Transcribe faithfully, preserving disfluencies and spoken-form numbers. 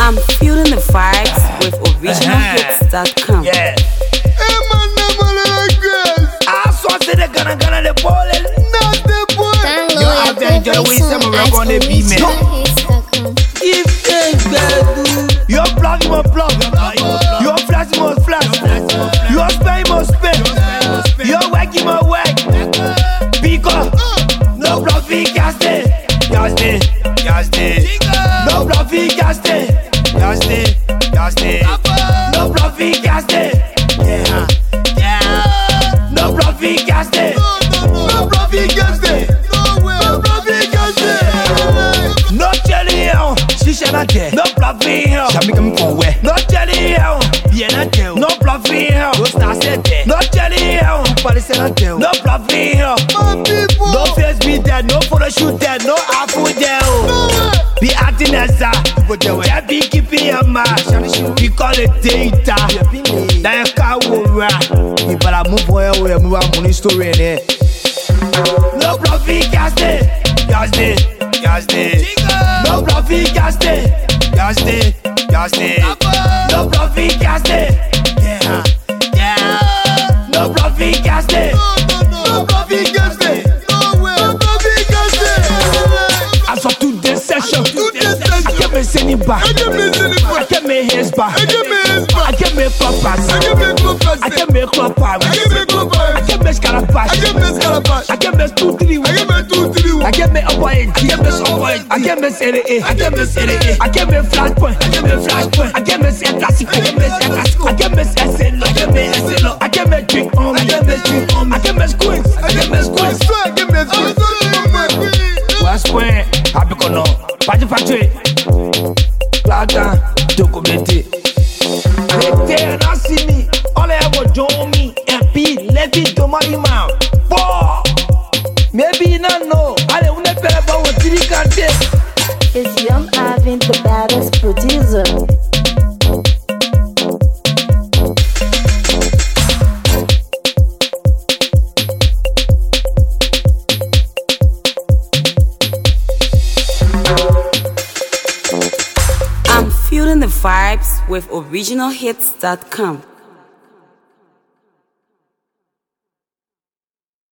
I'm feeling the vibes with original hits dot com. Yeah. Hey man, I'm on the grass. I saw the gonna gonna the ball and not the ball. Yo, I've been enjoying the way some of rock on the beat, man. Give thanks, God. Your plug, you must plug. Your flash, you must flash. Your spray, you must spin. Your work, you must work. Because no plug, we cast it. Cast it, cast it. No plug, we cast it. Cast it, cast it. No plug, we cast it. Yeah, yeah. No plug, we cast it. No plug, we cast it. No plug, we cast it. No jelly, she shall not get. No plug, we here. Shall make him go away. No jelly, bien à tell. No plug, we here. No star said there. No jelly, police said not tell. No plug, we here. No face be dead. No photo shoot dead. No apple there. Be acting as a just be keeping your mouth. We call it data. Now you can't worry. You better move away. Move on money story in there. No profit, cast it. Cast it. Cast it. No profit, cast it. Cast it. Cast it. No profit, cast it. Yeah. Yeah. No profit, cast it. No profit, cast it. No profit, cast it. As for today's session, I can't miss anybody. I can't make hands back. I can't make floppers. I can't make floppers. I can't make scarapash. I can't make two three. I can't make a boy. I can't make a boy. I can't make L A. I can't make L A. I can't make flash point. I can't make flash point. I can't make El Clasico. I can't make El Clasico. I can't make S L. I can't make S L. I can't make drink on. I can't make drink on. I can't make squeeze. I can't make squeeze. I can't make squeeze. What's point? Happy kono. Party party. Plata. Documenté. They not see me. All I ever join me and be let it to my mouth. Boah. Maybe you not know. I don't know about what you can take. It's Young Arvin, the baddest producer. I'm feeling the vibes with original hits dot com.